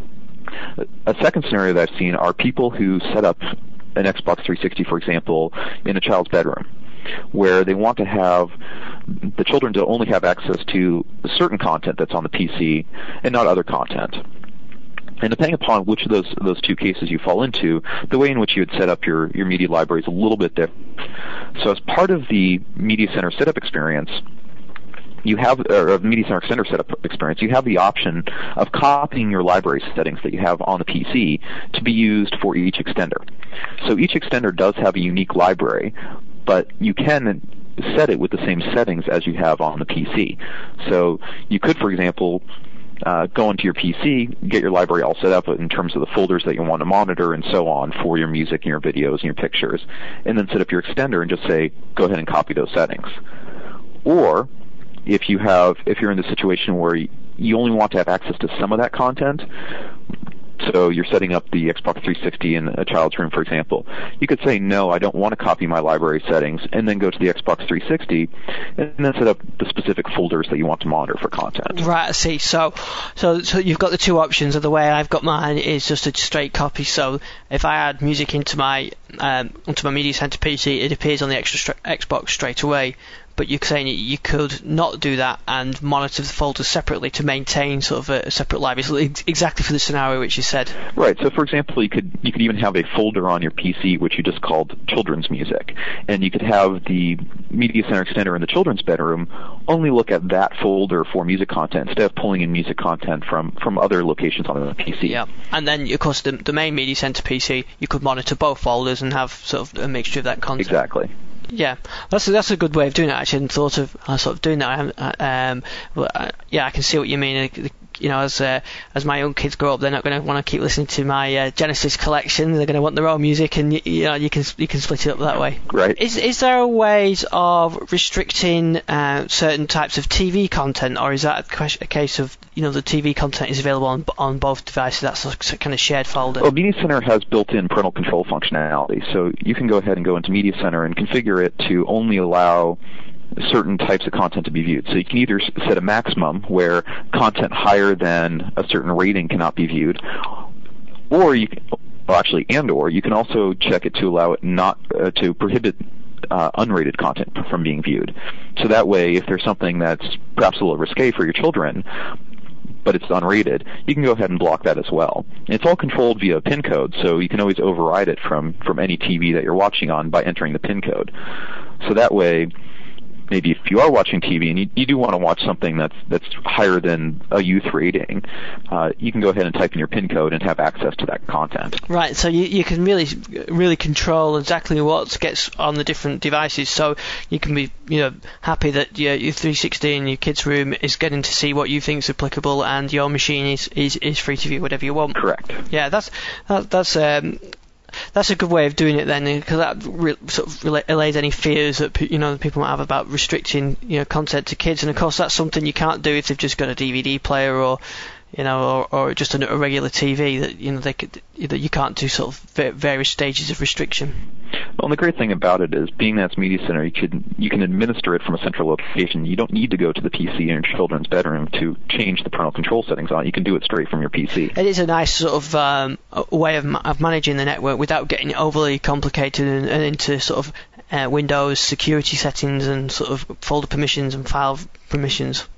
A second scenario that I've seen are people who set up an Xbox three sixty, for example, in a child's bedroom, where they want to have the children to only have access to certain content that's on the P C and not other content. And depending upon which of those those two cases you fall into, the way in which you would set up your, your media library is a little bit different. So as part of the Media Center setup experience, you have, or Media Center Extender setup experience, you have the option of copying your library settings that you have on the P C to be used for each extender. So each extender does have a unique library, but you can set it with the same settings as you have on the P C. So you could, for example, Uh, go into your P C, get your library all set up in terms of the folders that you want to monitor and so on for your music and your videos and your pictures, and then set up your extender and just say, go ahead and copy those settings. Or if you have, if you're in the situation where you only want to have access to some of that content, so you're setting up the Xbox three sixty in a child's room, for example, you could say, no, I don't want to copy my library settings, and then go to the Xbox three sixty, and then set up the specific folders that you want to monitor for content. Right, I see. So, so, so you've got the two options. Of the way I've got mine is just a straight copy. So if I add music into my um, into my Media Center P C, it appears on the extra stra- Xbox straight away. But you're saying you could not do that and monitor the folders separately to maintain sort of a separate library, exactly for the scenario which you said. Right. So, for example, you could you could even have a folder on your P C which you just called children's music, and you could have the Media Center extender in the children's bedroom only look at that folder for music content instead of pulling in music content from, from other locations on the P C. Yeah. And then, of course, the, the main Media Center P C, you could monitor both folders and have sort of a mixture of that content. Exactly. Yeah, that's a, that's a good way of doing it. I hadn't thought of uh, sort of doing that. I haven't, uh, um, but, uh, yeah, I can see what you mean. Uh, you know, as uh, as my young kids grow up, they're not going to want to keep listening to my uh, Genesis collection. They're going to want their own music, and you, you know, you can you can split it up that way. Right. Is is there ways of restricting uh, certain types of T V content, or is that a, a case of, you know, the T V content is available on on both devices? That's a kind of shared folder. Well, Media Center has built-in parental control functionality, so you can go ahead and go into Media Center and configure it to only allow certain types of content to be viewed. So you can either set a maximum where content higher than a certain rating cannot be viewed, or you can, well, actually, and or you can also check it to allow it not uh, to prohibit uh, unrated content from being viewed. So that way, if there's something that's perhaps a little risque for your children, but it's unrated, you can go ahead and block that as well. And it's all controlled via a PIN code, so you can always override it from, from any T V that you're watching on by entering the PIN code. So that way, maybe if you are watching T V and you, you do want to watch something that's that's higher than a youth rating, uh, you can go ahead and type in your PIN code and have access to that content. Right, so you, you can really really control exactly what gets on the different devices. So you can be you know happy that your, your three sixty in your kid's room is getting to see what you think is applicable, and your machine is, is, is free to view whatever you want. Correct. Yeah, that's that, that's. Um, That's a good way of doing it then, because that re- sort of rela- allays any fears that you know people might have about restricting you know content to kids. And of course, that's something you can't do if they've just got a D V D player or you know or, or just a, a regular T V. That you know they could that you can't do sort of various stages of restriction. Well, and the great thing about it is, being that it's Media Center, you can you can administer it from a central location. You don't need to go to the P C in your children's bedroom to change the parental control settings on it. You can do it straight from your P C. It is a nice sort of um, way of, ma- of managing the network without getting overly complicated and, and into sort of uh, Windows security settings and sort of folder permissions and file permissions.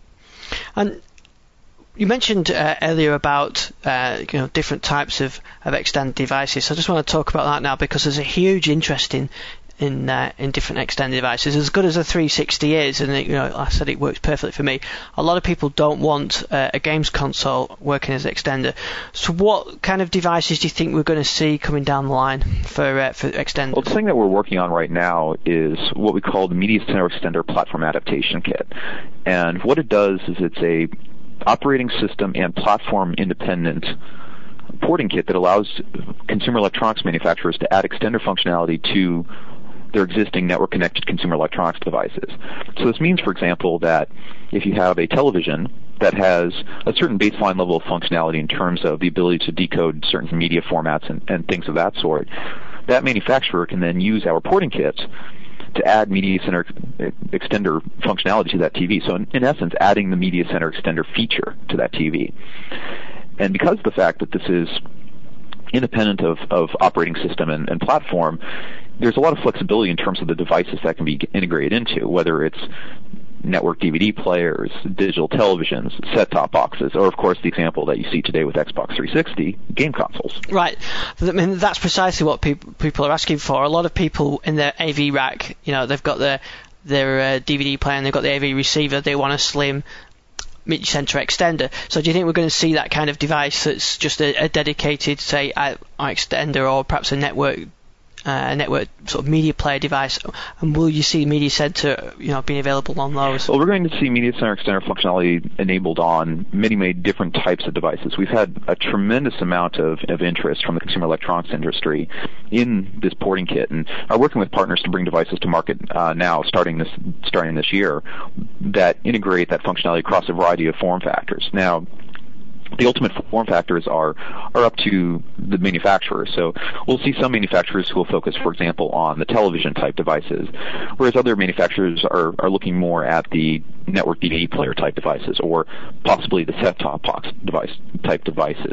And you mentioned uh, earlier about uh, you know different types of, of extended devices. So I just want to talk about that now, because there's a huge interest in in uh, in different extended devices. As good as a three sixty is, and it, you know I said it works perfectly for me, a lot of people don't want uh, a games console working as an extender. So what kind of devices do you think we're going to see coming down the line for uh, for extenders? Well, the thing that we're working on right now is what we call the Media Center Extender Platform Adaptation Kit. And what it does is it's a operating system and platform independent porting kit that allows consumer electronics manufacturers to add extender functionality to their existing network connected consumer electronics devices. So this means, for example, that if you have a television that has a certain baseline level of functionality in terms of the ability to decode certain media formats and, and things of that sort, that manufacturer can then use our porting kits to add Media Center Extender functionality to that T V. So in, in essence, adding the Media Center Extender feature to that T V. And because of the fact that this is independent of, of operating system and, and platform, there's a lot of flexibility in terms of the devices that can be integrated into, whether it's network D V D players, digital televisions, set-top boxes, or of course the example that you see today with Xbox three sixty, game consoles. Right. I mean, that's precisely what people people are asking for. A lot of people in their A V rack, you know, they've got their their uh, D V D player and they've got the A V receiver. They want a slim Media Center extender. So do you think we're going to see that kind of device that's just a, a dedicated, say, uh, extender, or perhaps a network Uh, network sort of media player device, and will you see Media Center, you know, being available on those? Well, we're going to see Media Center Extender functionality enabled on many, many different types of devices. We've had a tremendous amount of, of interest from the consumer electronics industry in this porting kit, and are working with partners to bring devices to market uh, now, starting this starting this year, that integrate that functionality across a variety of form factors. Now, the ultimate form factors are are up to the manufacturer. So we'll see some manufacturers who will focus, for example, on the television type devices, whereas other manufacturers are, are looking more at the network D V D player type devices, or possibly the set-top box device type devices.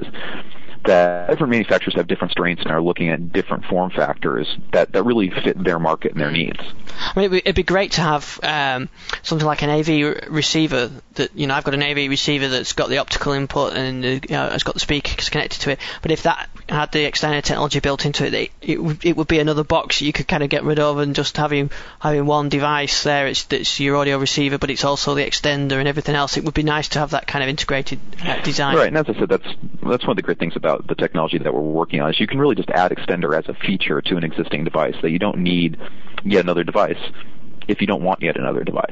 That different manufacturers have different strengths and are looking at different form factors that, that really fit their market and their needs. I mean, it'd be, it'd be great to have um, something like an A V re- receiver that, you know, I've got an A V receiver that's got the optical input and uh, you know, it's got the speakers connected to it. But if that had the extended technology built into it, it, it, would, it would be another box you could kind of get rid of, and just having having one device there. It's, it's your audio receiver, but it's also the extender and everything else. It would be nice to have that kind of integrated uh, design. Right, and as I said, that's that's one of the great things about the technology that we're working on, is you can really just add extender as a feature to an existing device, that you don't need yet another device if you don't want yet another device.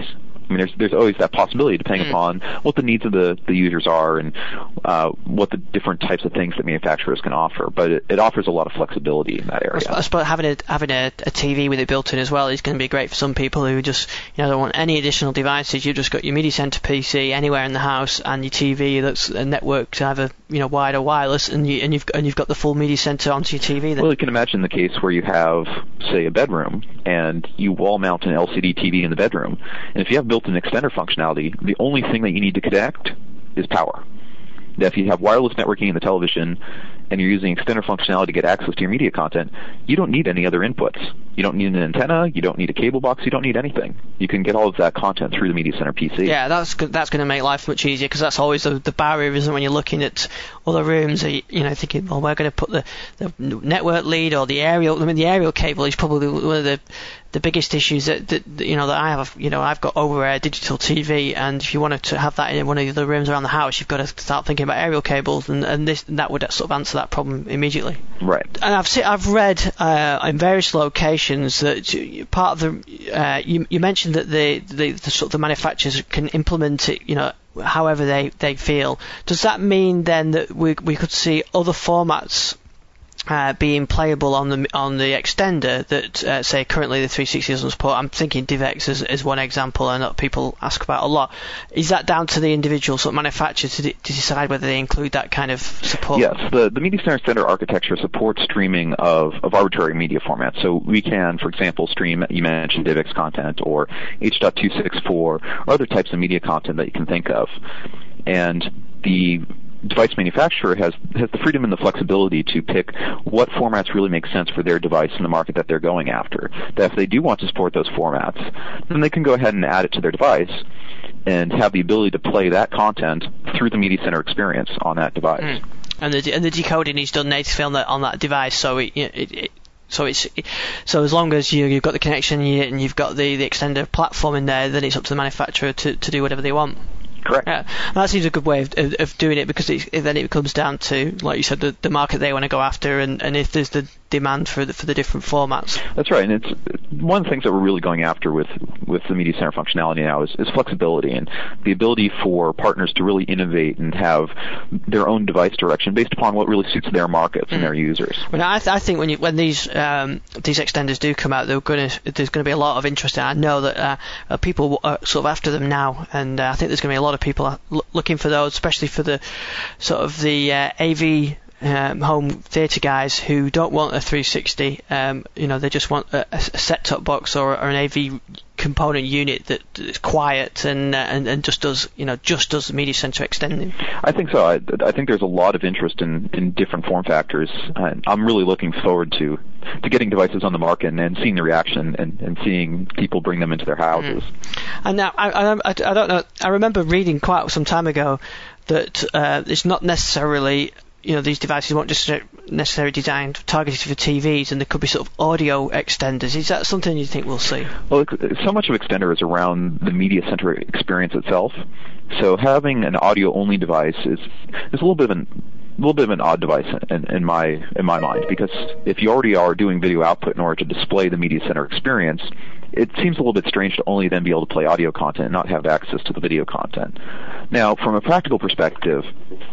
I mean, there's there's always that possibility depending mm. upon what the needs of the, the users are and uh, what the different types of things that manufacturers can offer. But it, it offers a lot of flexibility in that area. I suppose having a having a, a T V with it built in as well is going to be great for some people who just you know don't want any additional devices. You've just got your Media Center P C anywhere in the house and your T V that's a network either you know wired or wireless, and you and you've and you've got the full Media Center onto your T V. Then. Well, you can imagine the case where you have, say, a bedroom and you wall mount an L C D T V in the bedroom, and if you have built-in extender functionality, the only thing that you need to connect is power. That if you have wireless networking in the television and you're using extender functionality to get access to your media content, you don't need any other inputs. You don't need an antenna, you don't need a cable box, you don't need anything. You can get all of that content through the Media Center P C. Yeah, that's that's going to make life much easier, because that's always the, the barrier, isn't it, when you're looking at other rooms, you know, thinking, well, we're going to put the, the network lead or the aerial, I mean, the aerial cable is probably one of the the biggest issues that, that you know that I have. You know, I've got over-air digital T V, and if you wanted to have that in one of the rooms around the house, you've got to start thinking about aerial cables, and, and this and that would sort of answer that problem immediately. Right. And I've seen, I've read uh, in various locations that part of the uh, you, you mentioned that the, the the sort of the manufacturers can implement it, you know, however they, they feel. Does that mean then that we we could see other formats Uh, being playable on the on the extender that uh, say currently the three sixty doesn't support? I'm thinking DivX as, as one example, and that people ask about a lot. Is that down to the individual sort of manufacturer to, de- to decide whether they include that kind of support? Yes, the, the Media Center Extender architecture supports streaming of, of arbitrary media formats. So we can, for example, stream, you mentioned DivX content or H two sixty-four or other types of media content that you can think of. And the device manufacturer has has the freedom and the flexibility to pick what formats really make sense for their device in the market that they're going after. That if they do want to support those formats, then they can go ahead and add it to their device and have the ability to play that content through the Media Center experience on that device. Mm. And the and the decoding is done natively on that on that device, so it, it, it So it's so as long as you, you've got the connection and you've got the, the extender platform in there, then it's up to the manufacturer to, to do whatever they want. Correct. Yeah, that seems a good way of, of, of doing it, because it, then it comes down to, like you said, the, the market they want to go after, and, and if there's the demand for the, for the different formats. That's right, and it's one of the things that we're really going after with with the Media Center functionality now is, is flexibility and the ability for partners to really innovate and have their own device direction based upon what really suits their markets mm. and their users. Well, I, th- I think when you, when these um, these extenders do come out, they're going to there's going to be a lot of interest. And I know that uh, uh, people are sort of after them now, and uh, I think there's going to be a lot of people l- looking for those, especially for the sort of the uh, A V. Um, home theatre guys who don't want a three sixty, um, you know, they just want a, a set-top box or, or an A V component unit that is quiet and, uh, and and just does, you know, just does the Media Center extending. I think so. I, I think there's a lot of interest in, in different form factors. Uh, I'm really looking forward to to getting devices on the market and, and seeing the reaction and, and seeing people bring them into their houses. Mm. And now, I, I, I don't know, I remember reading quite some time ago that uh, it's not necessarily, you know, these devices weren't just necessarily designed targeted for T Vs, and there could be sort of audio extenders. Is that something you think we'll see? Well, so much of extender is around the Media Center experience itself. So having an audio-only device is is a little bit of an a little bit of an odd device in, in my in my mind, because if you already are doing video output in order to display the Media Center experience, it seems a little bit strange to only then be able to play audio content and not have access to the video content. Now, from a practical perspective,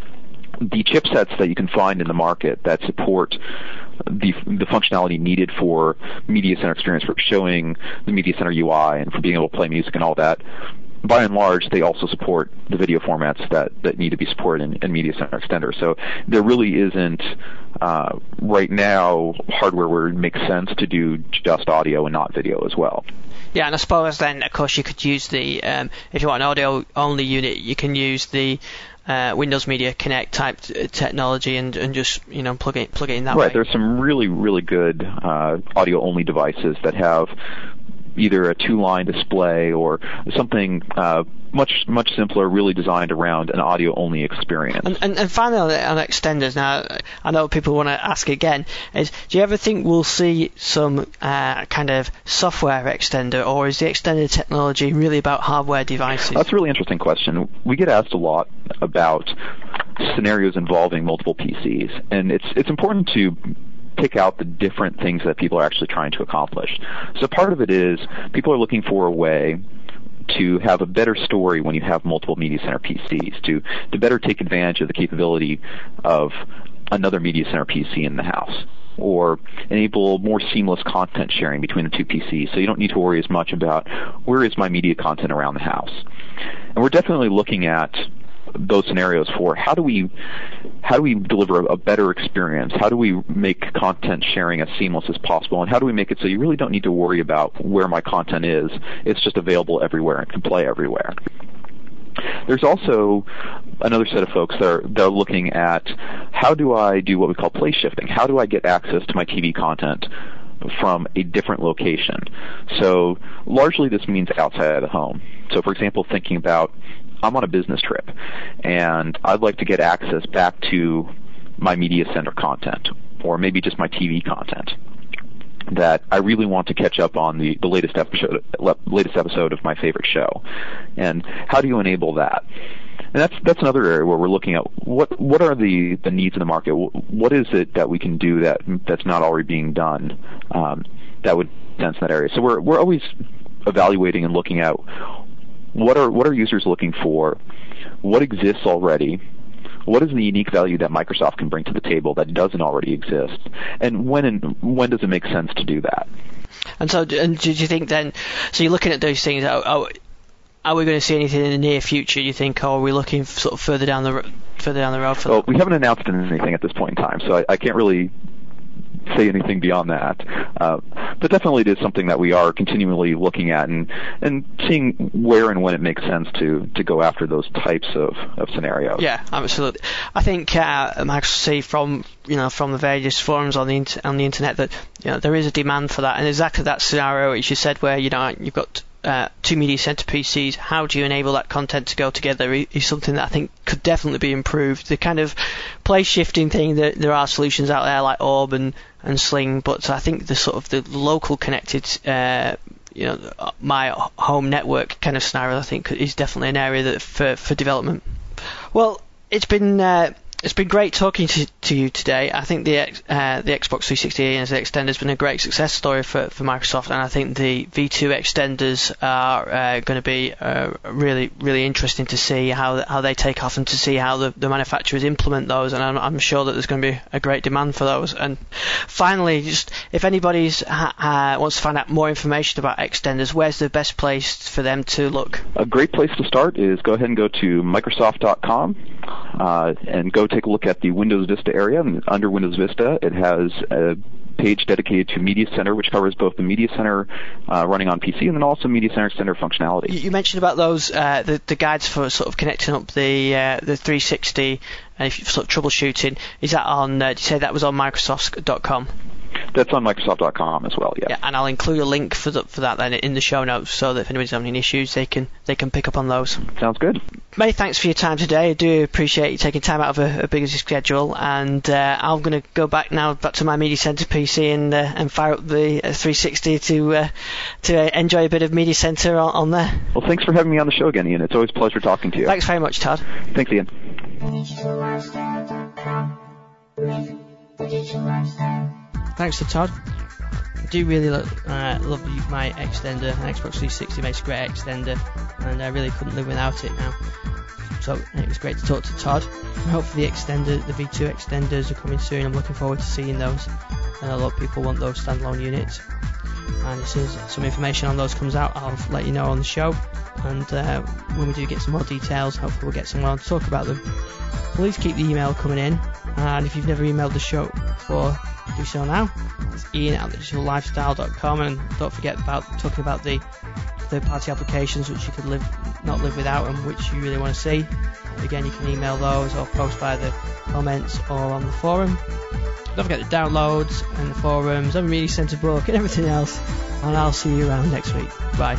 the chipsets that you can find in the market that support the the functionality needed for Media Center experience, for showing the Media Center U I and for being able to play music and all that, by and large, they also support the video formats that, that need to be supported in, in Media Center Extender. So there really isn't, uh, right now, hardware where it makes sense to do just audio and not video as well. Yeah, and I suppose then, of course, you could use the, um, if you want an audio-only unit, you can use the Uh, Windows Media Connect type t- technology and, and just, you know, plug it plug it in that right, way. Right, there's some really, really good uh, audio-only devices that have either a two-line display or something uh, much much simpler, really designed around an audio-only experience. And, and, and finally, on, on extenders, now, I know people want to ask again, is do you ever think we'll see some uh, kind of software extender, or is the extender technology really about hardware devices? That's a really interesting question. We get asked a lot about scenarios involving multiple P Cs, and it's it's important to pick out the different things that people are actually trying to accomplish. So part of it is people are looking for a way to have a better story when you have multiple Media Center P Cs, to, to better take advantage of the capability of another Media Center P C in the house, or enable more seamless content sharing between the two P Cs, so you don't need to worry as much about where is my media content around the house. And we're definitely looking at those scenarios for how do we how do we deliver a better experience? How do we make content sharing as seamless as possible? And how do we make it so you really don't need to worry about where my content is? It's just available everywhere and can play everywhere. There's also another set of folks that are, that are looking at how do I do what we call place shifting? How do I get access to my T V content from a different location? So largely this means outside of the home. So for example, thinking about I'm on a business trip and I'd like to get access back to my media center content, or maybe just my T V content, that I really want to catch up on the, the latest episode latest episode of my favorite show. And how do you enable that? And that's that's another area where we're looking at what what are the, the needs of the market? What is it that we can do that that's not already being done um, that would sense that area? So we're we're always evaluating and looking at what are what are users looking for, what exists already, what is the unique value that Microsoft can bring to the table that doesn't already exist, and when and when does it make sense to do that? And so, and did you think then? So you're looking at those things. Are, are, are we going to see anything in the near future? You think, or are we looking sort of further down the further down the road? For well, that? We haven't announced anything at this point in time, so I, I can't really say anything beyond that. Uh, but definitely it is something that we are continually looking at and, and seeing where and when it makes sense to, to go after those types of, of scenarios. Yeah, absolutely. I think uh, Microsoft see from you know from the various forums on the inter- on the internet that you know there is a demand for that, and exactly that scenario which you said where you know you've got Uh, two Media Center P Cs, how do you enable that content to go together is something that I think could definitely be improved. The kind of place shifting thing, that there are solutions out there like Orb and, and Sling, but I think the sort of the local connected, uh, you know, my home network kind of scenario, I think is definitely an area that for, for development. Well, it's been uh, it's been great talking to, to you today. I think the uh, the Xbox three sixty A N Z extender has been a great success story for, for Microsoft, and I think the V two extenders are uh, going to be uh, really really interesting to see how how they take off and to see how the, the manufacturers implement those. And I'm, I'm sure that there's going to be a great demand for those. And finally, just if anybody's uh, wants to find out more information about extenders, where's the best place for them to look? A great place to start is go ahead and go to Microsoft dot com uh, and go take a look at the Windows Vista area. And under Windows Vista, it has a page dedicated to Media Center, which covers both the Media Center uh, running on P C and then also Media Center Center functionality. You mentioned about those uh, the, the guides for sort of connecting up the uh, the three sixty and if you're sort of troubleshooting. Is that on? Uh, did you say that was on Microsoft dot com? That's on Microsoft dot com as well, yeah. Yeah, and I'll include a link for the, for that then in the show notes, so that if anybody's having any issues, they can they can pick up on those. Sounds good. Many thanks for your time today. I do appreciate you taking time out of a, a busy schedule, and uh, I'm going to go back now back to my Media Center P C and uh, and fire up the uh, three sixty to uh, to enjoy a bit of Media Center on, on there. Well, thanks for having me on the show again, Ian. It's always a pleasure talking to you. Thanks very much, Todd. Thanks, Ian. Thanks to Todd. I do really lo- uh, love my extender. My Xbox three sixty makes a great extender, and I really couldn't live without it now. So it was great to talk to Todd. And hopefully the extender, the V two extenders are coming soon. I'm looking forward to seeing those. And a lot of people want those standalone units. And as soon as some information on those comes out, I'll let you know on the show. And uh, when we do get some more details, hopefully we'll get someone on to talk about them. Please keep the email coming in. And if you've never emailed the show before, do so now. It's Ian at digital lifestyle dot com, and don't forget about talking about the third-party applications which you could live not live without and which you really want to see. Again, you can email those or post via the comments or on the forum. Don't forget the downloads and the forums, and the Media Center book and everything else. And I'll see you around next week. Bye.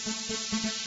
Bye.